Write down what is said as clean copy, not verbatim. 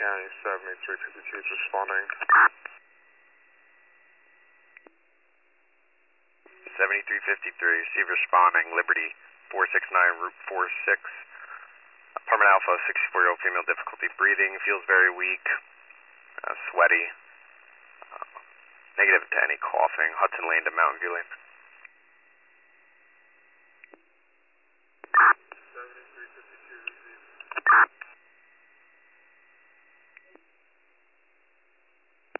County 7352 is responding. 7353, receive responding, Liberty 469, Route 46. Apartment Alpha, 64-year-old female, difficulty breathing, feels very weak, sweaty, negative to any coughing, Hudson Lane to Mountain View Lane.